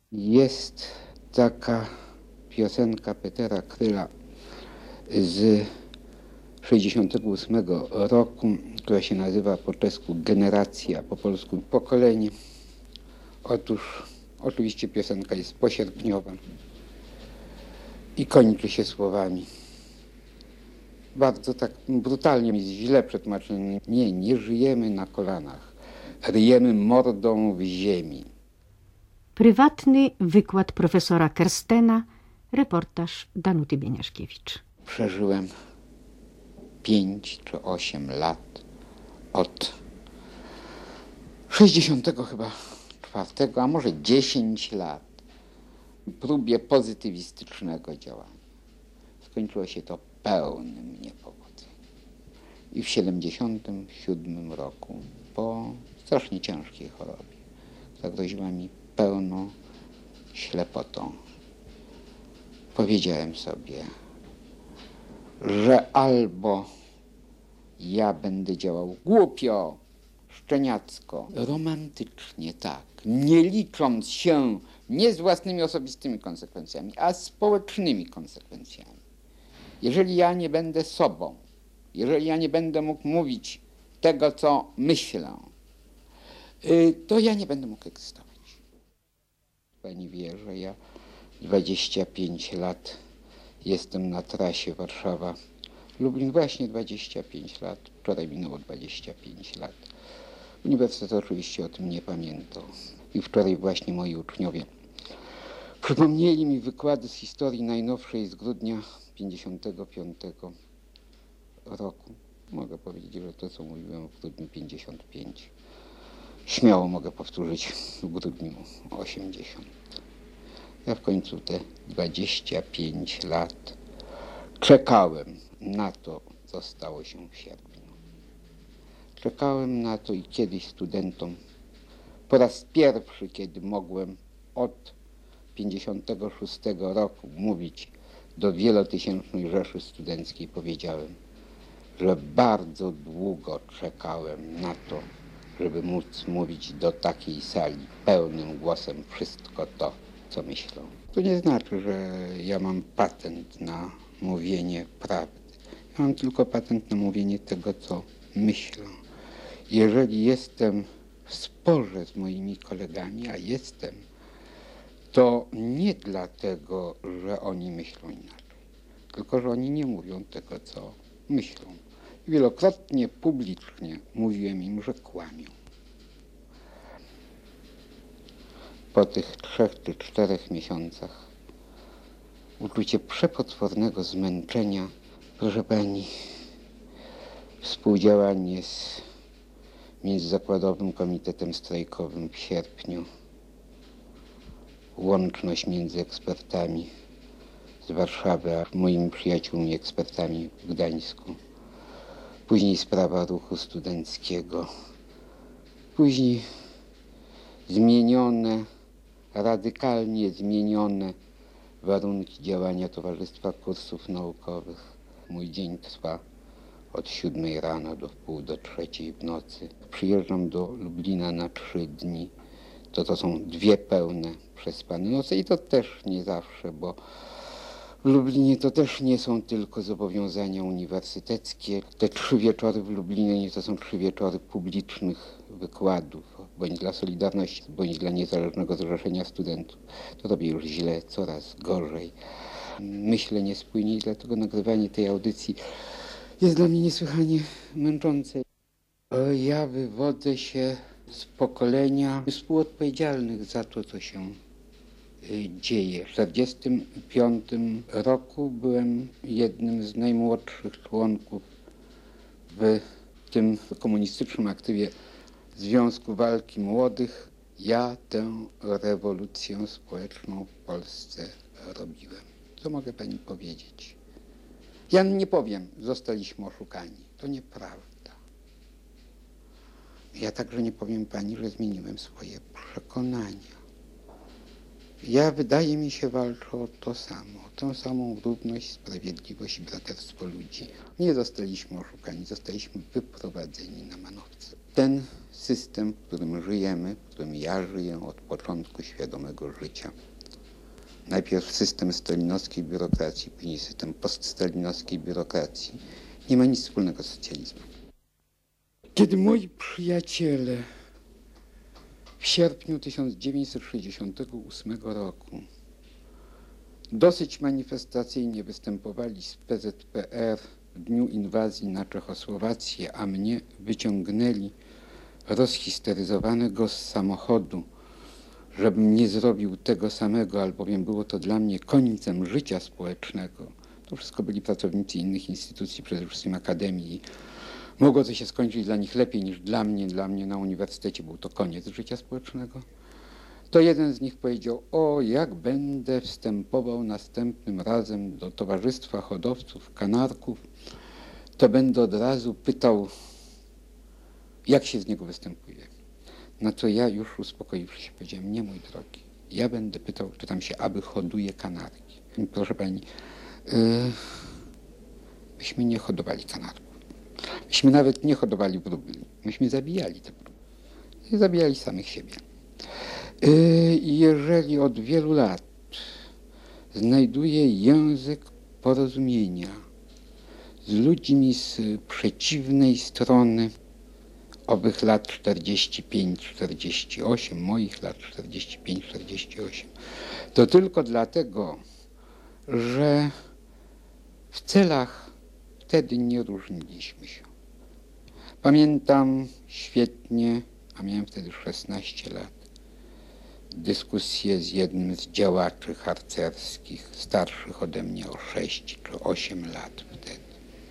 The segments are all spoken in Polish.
Jest taka piosenka Petera Kryla z 1968 roku, która się nazywa po czesku Generacja, po polsku Pokolenie. Otóż oczywiście piosenka jest posierpniowa i kończy się słowami bardzo tak brutalnie, źle przetłumaczonymi. Nie żyjemy na kolanach, ryjemy mordą w ziemi. Prywatny wykład profesora Kerstena, reportaż Danuty Bieniaszkiewicz. Przeżyłem 5 czy 8 lat od 60 chyba 4, a może 10 lat próbie pozytywistycznego działania. Skończyło się to pełnym niepowodzeniem. I w 77 roku po strasznie ciężkiej chorobie, która groziła mi pełną ślepotą, powiedziałem sobie, że albo ja będę działał głupio, szczeniacko, romantycznie, tak, nie licząc się nie z własnymi osobistymi konsekwencjami, a społecznymi konsekwencjami. Jeżeli ja nie będę sobą, jeżeli ja nie będę mógł mówić tego, co myślę, to ja nie będę mógł egzystować. Pani wie, że ja 25 lat jestem na trasie Warszawa-Lublin, właśnie 25 lat, wczoraj minęło 25 lat. Uniwersytet oczywiście o tym nie pamiętał i wczoraj właśnie moi uczniowie przypomnieli mi wykłady z historii najnowszej z grudnia 55 roku. Mogę powiedzieć, że to, co mówiłem w grudniu 55, śmiało mogę powtórzyć w grudniu 80. Ja w końcu te 25 lat czekałem na to, co stało się w sierpniu. Czekałem na to i kiedyś studentom, po raz pierwszy, kiedy mogłem od 56 roku mówić do wielotysięcznej rzeszy studenckiej, powiedziałem, że bardzo długo czekałem na to, żeby móc mówić do takiej sali pełnym głosem wszystko to, co myślą. To nie znaczy, że ja mam patent na mówienie prawdy. Ja mam tylko patent na mówienie tego, co myślę. Jeżeli jestem w sporze z moimi kolegami, a jestem, to nie dlatego, że oni myślą inaczej, tylko że oni nie mówią tego, co myślą. Wielokrotnie publicznie mówiłem im, że kłamią. Po tych 3 czy 4 miesiącach uczucie przepotwornego zmęczenia, proszę pani, współdziałanie z Międzyzakładowym Komitetem Strajkowym w sierpniu, łączność między ekspertami z Warszawy a moimi przyjaciółmi ekspertami w Gdańsku, później sprawa ruchu studenckiego, później radykalnie zmienione warunki działania Towarzystwa Kursów Naukowych. Mój dzień trwa od 7 rano do wpół do 3 w nocy. Przyjeżdżam do Lublina na 3 dni. To są 2 pełne przespane noce i to też nie zawsze, bo w Lublinie to też nie są tylko zobowiązania uniwersyteckie. Te 3 wieczory w Lublinie to są 3 wieczory publicznych wykładów, bądź dla Solidarności, bądź dla Niezależnego Zrzeszenia Studentów. To robię już źle, coraz gorzej. Myślę niespójnie i dlatego nagrywanie tej audycji jest dla mnie niesłychanie męczące. Ja wywodzę się z pokolenia współodpowiedzialnych za to, co się dzieje. W 1945 roku byłem jednym z najmłodszych członków w tym komunistycznym aktywie Związku Walki Młodych. Ja tę rewolucję społeczną w Polsce robiłem. Co mogę pani powiedzieć? Ja nie powiem, zostaliśmy oszukani. To nieprawda. Ja także nie powiem pani, że zmieniłem swoje przekonania. Ja, wydaje mi się, walczę o to samo, o tą samą równość, sprawiedliwość i braterstwo ludzi. Nie zostaliśmy oszukani, zostaliśmy wyprowadzeni na manowce. Ten system, w którym żyjemy, w którym ja żyję od początku świadomego życia, najpierw system stalinowskiej biurokracji, później system poststalinowskiej biurokracji, nie ma nic wspólnego z socjalizmem. Kiedy moi przyjaciele w sierpniu 1968 roku dosyć manifestacyjnie występowali z PZPR w dniu inwazji na Czechosłowację, a mnie wyciągnęli rozhisteryzowanego z samochodu, żebym nie zrobił tego samego, albowiem było to dla mnie końcem życia społecznego. To wszystko byli pracownicy innych instytucji, przede wszystkim akademii. Mogło to się skończyć dla nich lepiej niż dla mnie. Dla mnie na uniwersytecie był to koniec życia społecznego. To jeden z nich powiedział: o, jak będę wstępował następnym razem do Towarzystwa Hodowców Kanarków, to będę od razu pytał, jak się z niego występuje. Na co ja, już uspokoiwszy się, powiedziałem: nie, mój drogi, ja będę pytał, czy tam się aby hoduje kanarki. Proszę pani, myśmy nie hodowali kanarków. Myśmy nawet nie hodowali wróbli. Myśmy zabijali te wróble. Zabijali samych siebie. Jeżeli od wielu lat znajduję język porozumienia z ludźmi z przeciwnej strony owych lat 45-48, moich lat 45-48, to tylko dlatego, że w celach wtedy nie różniliśmy się. Pamiętam świetnie, a miałem wtedy 16 lat, dyskusję z jednym z działaczy harcerskich, starszych ode mnie o 6 czy 8 lat wtedy.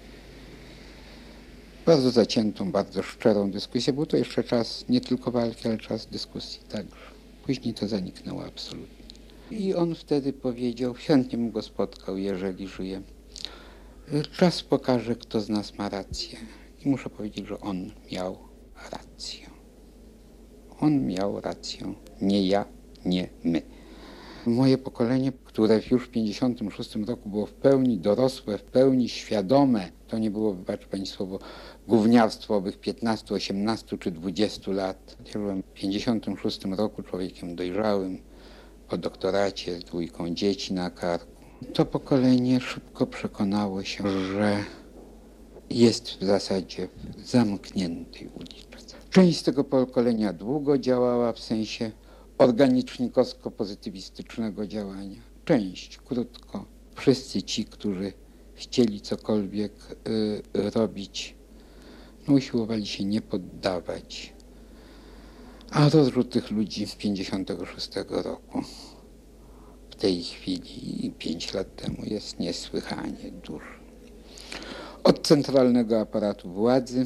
Bardzo zaciętą, bardzo szczerą dyskusję. Był to jeszcze czas nie tylko walki, ale czas dyskusji także. Później to zaniknęło absolutnie. I on wtedy powiedział, chętnie bym go spotkał, jeżeli żyje: czas pokaże, kto z nas ma rację. I muszę powiedzieć, że on miał rację. On miał rację. Nie ja, nie my. Moje pokolenie, które już w 1956 roku było w pełni dorosłe, w pełni świadome, to nie było, wybaczcie pani słowo, gówniarstwo owych 15, 18 czy 20 lat. Ja byłem w 1956 roku człowiekiem dojrzałym, po doktoracie z 2 dzieci na karku. To pokolenie szybko przekonało się, że jest w zasadzie w zamkniętej uliczce. Część z tego pokolenia długo działała w sensie organicznikowsko-pozytywistycznego działania. Część krótko. Wszyscy ci, którzy chcieli cokolwiek robić, usiłowali się nie poddawać. A rozrzut tych ludzi z 1956 roku w tej chwili i 5 lat temu jest niesłychanie duży. Od centralnego aparatu władzy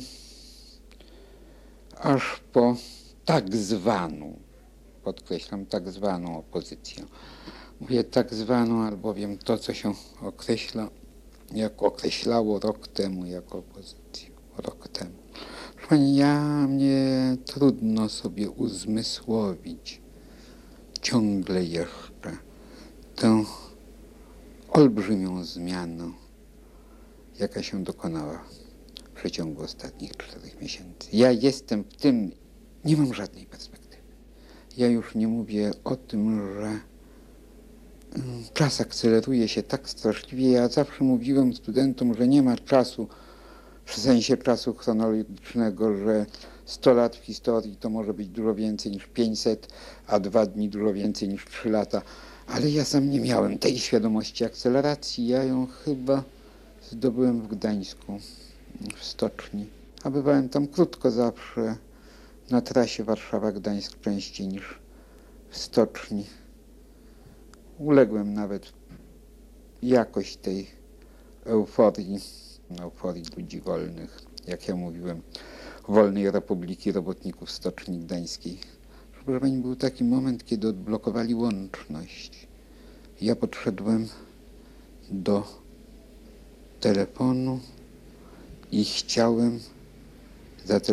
aż po tak zwaną, podkreślam, tak zwaną opozycję. Mówię tak zwaną, albowiem to, co się określa, jak określało rok temu jako opozycję. Rok temu. Proszę pani, mnie trudno sobie uzmysłowić ciągle jeszcze tę olbrzymią zmianę, jaka się dokonała w przeciągu ostatnich 4 miesięcy. Ja jestem w tym, nie mam żadnej perspektywy. Ja już nie mówię o tym, że czas akceleruje się tak straszliwie. Ja zawsze mówiłem studentom, że nie ma czasu, w sensie czasu chronologicznego, że 100 lat w historii to może być dużo więcej niż 500, a 2 dni dużo więcej niż 3 lata. Ale ja sam nie miałem tej świadomości akceleracji. Ja ją chyba zdobyłem w Gdańsku, w stoczni. A bywałem tam krótko zawsze, na trasie Warszawa-Gdańsk częściej niż w stoczni. Uległem nawet jakoś tej euforii ludzi wolnych, jak ja mówiłem, Wolnej Republiki Robotników Stoczni Gdańskiej. Proszę pani, był taki moment, kiedy odblokowali łączność. Ja podszedłem do telefonu i chciałem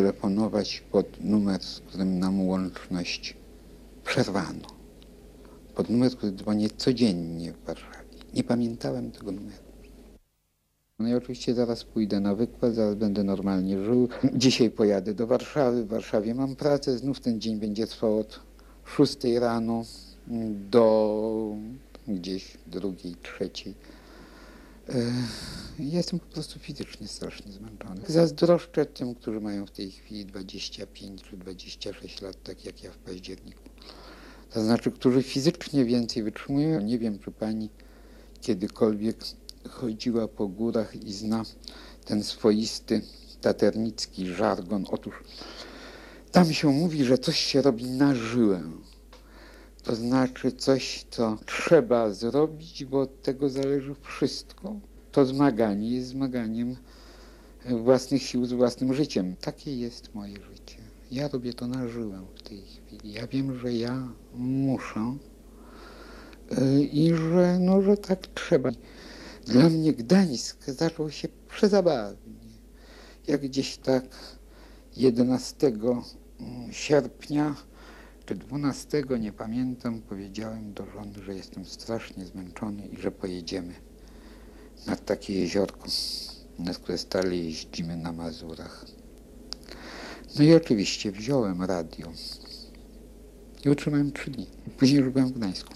zatelefonować pod numer, z którym nam łączność przerwano. pod numer, który dzwonię codziennie w Warszawie. Nie pamiętałem tego numeru. No i oczywiście zaraz pójdę na wykład, zaraz będę normalnie żył. Dzisiaj pojadę do Warszawy, w Warszawie mam pracę, znów ten dzień będzie trwał od 6 rano do gdzieś 2, 3. Jestem po prostu fizycznie strasznie zmęczony. Zazdroszczę tym, którzy mają w tej chwili 25 czy 26 lat, tak jak ja w październiku. To znaczy, którzy fizycznie więcej wytrzymują. Nie wiem, czy pani kiedykolwiek chodziła po górach i zna ten swoisty taternicki żargon. Otóż tam się mówi, że coś się robi na żyłę. To znaczy coś, co trzeba zrobić, bo od tego zależy wszystko. To zmaganie jest zmaganiem własnych sił z własnym życiem. Takie jest moje życie. Ja robię to na żyłę w tej chwili. Ja wiem, że ja muszę i że tak trzeba. Dla mnie Gdańsk zaczął się przezabawnie. Jak gdzieś tak 11 sierpnia czy 12, nie pamiętam, powiedziałem do żony, że jestem strasznie zmęczony i że pojedziemy nad takie jeziorko, na które stale jeździmy na Mazurach. No i oczywiście wziąłem radio i utrzymałem 3 dni. Później już byłem w Gdańsku.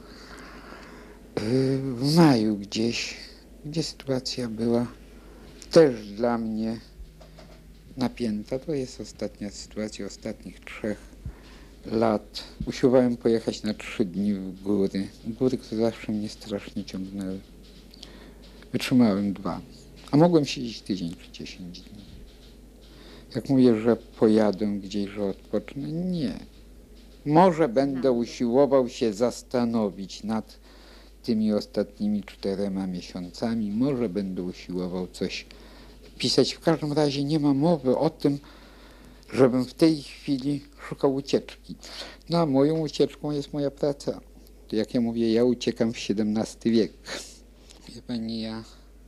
W maju gdzieś, gdzie sytuacja była też dla mnie napięta. To jest ostatnia sytuacja ostatnich 3 lat. Usiłowałem pojechać na 3 dni w góry. Góry, które zawsze mnie strasznie ciągnęły. Wytrzymałem 2. A mogłem siedzieć tydzień czy 10 dni. Jak mówię, że pojadę gdzieś, że odpocznę, nie. Może będę usiłował się zastanowić nad tymi ostatnimi 4 miesiącami. Może będę usiłował coś pisać. W każdym razie nie ma mowy o tym, żebym w tej chwili szukał ucieczki. No a moją ucieczką jest moja praca. Jak ja mówię, ja uciekam w XVII wiek. Wie pani, ja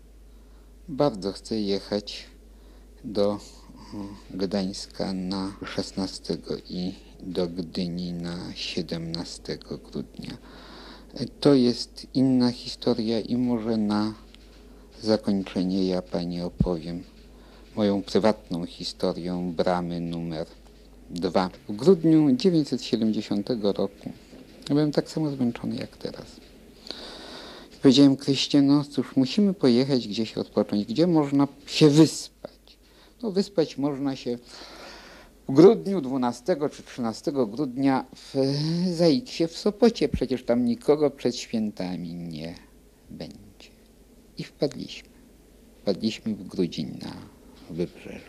bardzo chcę jechać do Gdańska na 16 i do Gdyni na 17 grudnia. To jest inna historia i może na zakończenie ja pani opowiem moją prywatną historię bramy numer 2. W grudniu 1970 roku byłem tak samo zmęczony jak teraz. Powiedziałem Kryście, no cóż, musimy pojechać gdzieś odpocząć, gdzie można się wyspać. No wyspać można się w grudniu, 12 czy 13 grudnia w Zaiksie w Sopocie. Przecież tam nikogo przed świętami nie będzie. I wpadliśmy. Wpadliśmy w grudzień na wybrzeżu.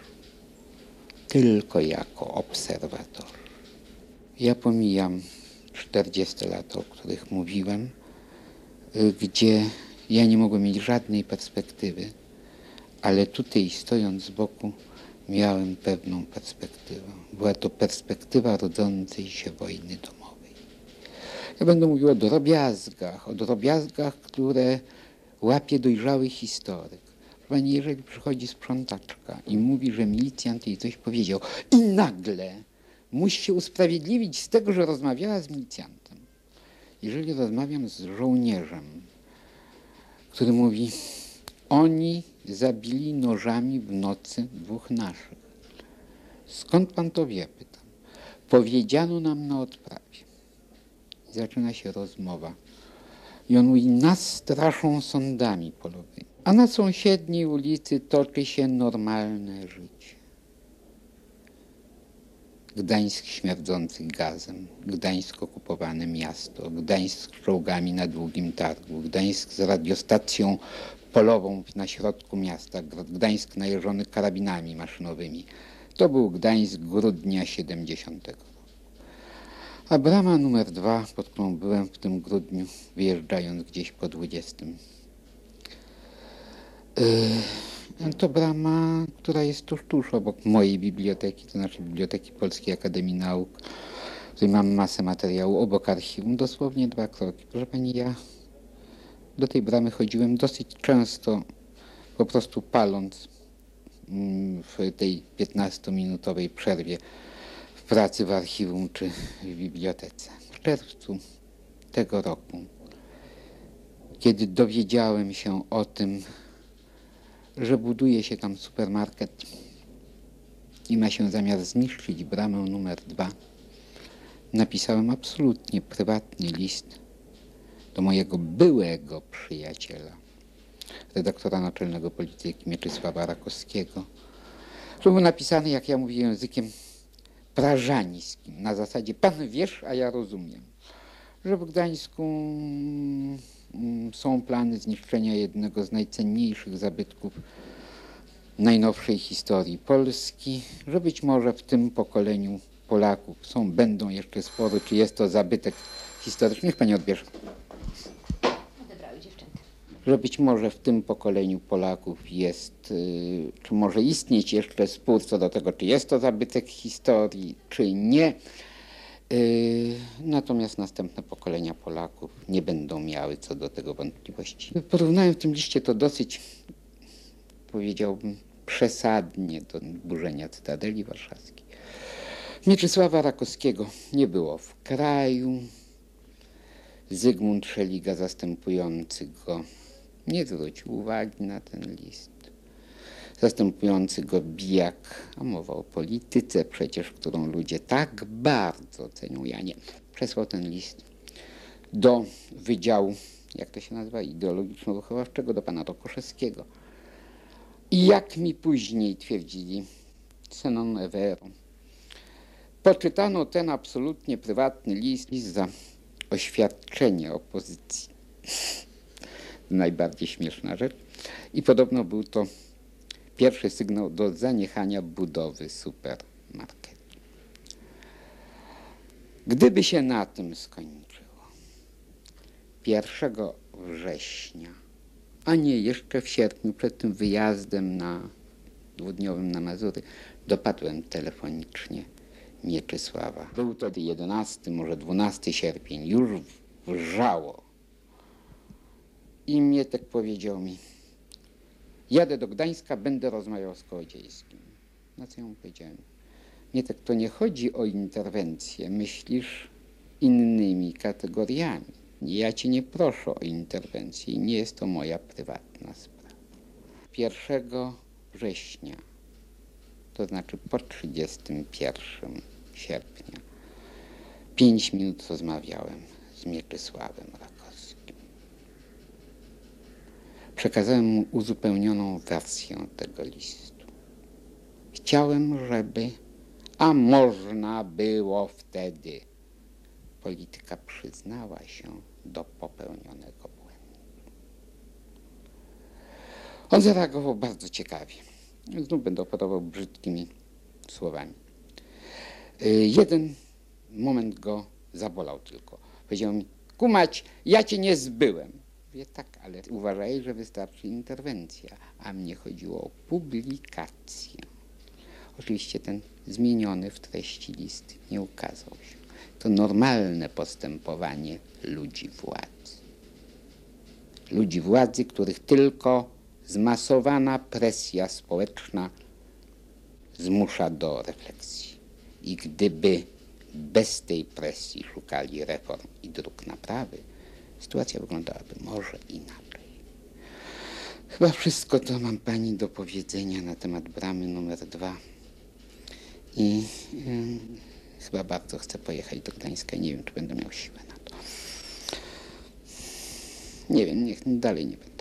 Tylko jako obserwator. Ja pomijam 40 lat, o których mówiłem, gdzie ja nie mogłem mieć żadnej perspektywy, ale tutaj stojąc z boku miałem pewną perspektywę. Była to perspektywa rodzącej się wojny domowej. Ja będę mówił o drobiazgach, które łapie dojrzały historyk. Pani, jeżeli przychodzi sprzątaczka i mówi, że milicjant jej coś powiedział i nagle musi się usprawiedliwić z tego, że rozmawiała z milicjantem. Jeżeli rozmawiam z żołnierzem, który mówi, oni zabili nożami w nocy 2 naszych. Skąd pan to wie? Pytam. Powiedziano nam na odprawie. I zaczyna się rozmowa. I on mówi, nas straszą sądami polowymi. A na sąsiedniej ulicy toczy się normalne życie. Gdańsk śmierdzący gazem, Gdańsk okupowane miasto, Gdańsk z czołgami na Długim Targu, Gdańsk z radiostacją polową na środku miasta, Gdańsk najeżony karabinami maszynowymi. To był Gdańsk grudnia 70 roku. A brama numer 2, pod którą byłem w tym grudniu, wyjeżdżając gdzieś po 20. To brama, która jest tuż obok mojej biblioteki, to znaczy Biblioteki Polskiej Akademii Nauk, w której mam masę materiału, obok archiwum, dosłownie 2 kroki. Proszę pani, ja do tej bramy chodziłem dosyć często, po prostu paląc w tej 15-minutowej przerwie w pracy w archiwum czy w bibliotece. W czerwcu tego roku, kiedy dowiedziałem się o tym, że buduje się tam supermarket i ma się zamiar zniszczyć bramę numer 2, napisałem absolutnie prywatny list do mojego byłego przyjaciela, redaktora naczelnego Polityki Mieczysława Rakowskiego, który był napisany, jak ja mówię, językiem prażańskim, na zasadzie pan wiesz, a ja rozumiem, że w Gdańsku są plany zniszczenia jednego z najcenniejszych zabytków najnowszej historii Polski, że być może w tym pokoleniu Polaków będą jeszcze spory, czy jest to zabytek historyczny. Niech pani odbierze. Odebrały dziewczęta. Że być może w tym pokoleniu Polaków jest, czy może istnieć jeszcze spór co do tego, czy jest to zabytek historii, czy nie. Natomiast następne pokolenia Polaków nie będą miały co do tego wątpliwości. Porównałem w tym liście to dosyć, powiedziałbym, przesadnie do burzenia Cytadeli Warszawskiej. Mieczysława Rakowskiego nie było w kraju. Zygmunt Szeliga, zastępujący go, nie zwrócił uwagi na ten list. Zastępujący go Bijak, a mowa o polityce przecież, którą ludzie tak bardzo cenią, ja nie, przesłał ten list do Wydziału, jak to się nazywa, ideologiczno-wychowawczego, do pana Rokoszewskiego. I jak mi później twierdzili, se non è vero, poczytano ten absolutnie prywatny list za oświadczenie opozycji. Najbardziej śmieszna rzecz. I podobno był to pierwszy sygnał do zaniechania budowy supermarketu. Gdyby się na tym skończyło 1 września, a nie jeszcze w sierpniu, przed tym wyjazdem dwudniowym na Mazury, dopadłem telefonicznie Mieczysława. Był to 11, może 12 sierpień, już wrzało. I Mietek powiedział mi, jadę do Gdańska, będę rozmawiał z Kołodziejskim. Na co ja mu powiedziałem? Mietek, to nie chodzi o interwencję, myślisz innymi kategoriami. Ja cię nie proszę o interwencję i nie jest to moja prywatna sprawa. 1 września, to znaczy po 31 sierpnia, 5 minut rozmawiałem z Mieczysławem Rakowskim. Przekazałem mu uzupełnioną wersję tego listu. Chciałem, żeby, a można było wtedy, polityka przyznała się do popełnionego błędu. On zareagował bardzo ciekawie. Znów będę operował brzydkimi słowami. Jeden moment go zabolał tylko. Powiedział mi, kumać, ja cię nie zbyłem. Mówię, tak, ale uważaj, że wystarczy interwencja, a mnie chodziło o publikację. Oczywiście ten zmieniony w treści list nie ukazał się. To normalne postępowanie ludzi władzy. Ludzi władzy, których tylko zmasowana presja społeczna zmusza do refleksji. I gdyby bez tej presji szukali reform i dróg naprawy, sytuacja wyglądałaby może inaczej. Chyba wszystko to mam pani do powiedzenia na temat bramy numer 2. I chyba bardzo chcę pojechać do Gdańska i nie wiem, czy będę miał siłę na to. Nie wiem, dalej nie będę.